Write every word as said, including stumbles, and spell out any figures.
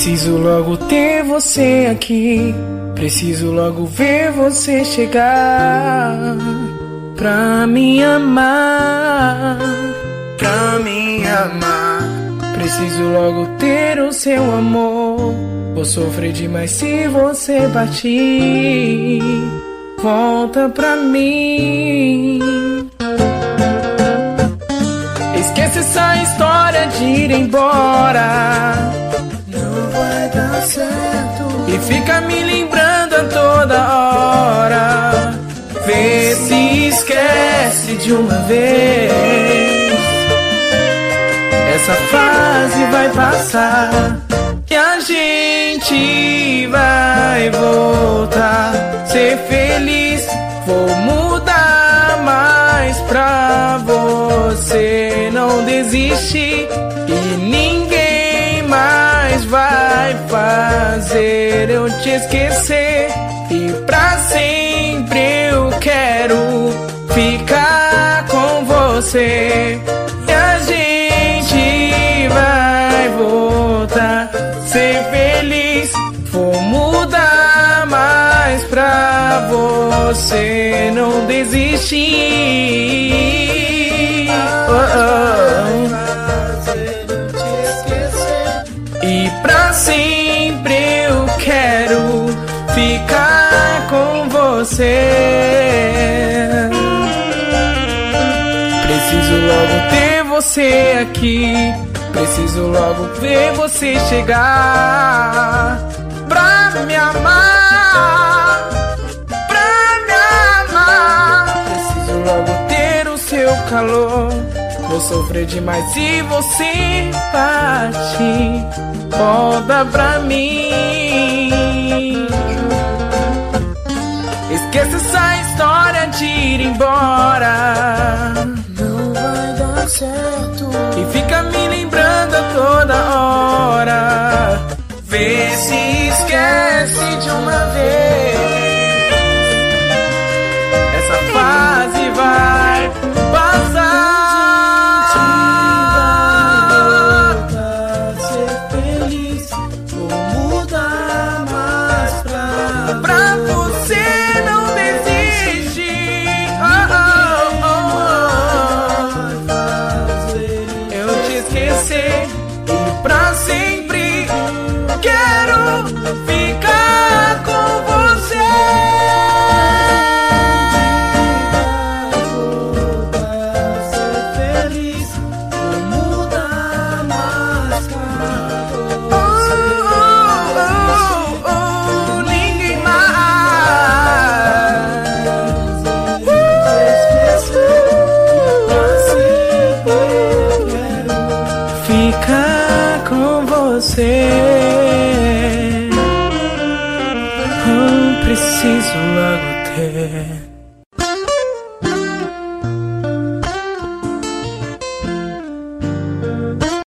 Preciso logo ter você aqui, preciso logo ver você chegar pra me amar, pra me amar. Preciso logo ter o seu amor, vou sofrer demais se você partir. Volta pra mim. Esquece essa história de ir embora, não vai dar certo. E fica me lembrando a toda hora. Vê se esquece de uma vez. Essa fase vai passar e a gente vai voltar. Ser feliz, vou mudar mais pra você não desistir. E ninguém mais vai fazer eu te esquecer. E pra sempre eu quero ficar com você. E a gente vai voltar. Ser feliz, vou mudar mais pra você não desistir. Oh, oh. E pra sempre eu quero ficar com você. Preciso logo ter você aqui, preciso logo ver você chegar pra me amar, pra me amar. Preciso logo ter o seu calor, vou sofrer demais se você partir. Volta pra mim. Esqueça essa história de ir embora, não vai dar certo. E fica me lembrando a toda hora. Vê se esquece de uma vez. Essa fase vai passar. Ser feliz, vou mudar mais pra, pra você não desistir. Oh, oh, oh. Eu te esquecer e pra sempre quero ficar com você. Ser feliz, vou mudar mais pra você. Oh, oh, oh, oh, ninguém mais. Uh, quero ficar com você. Oh, preciso logo ter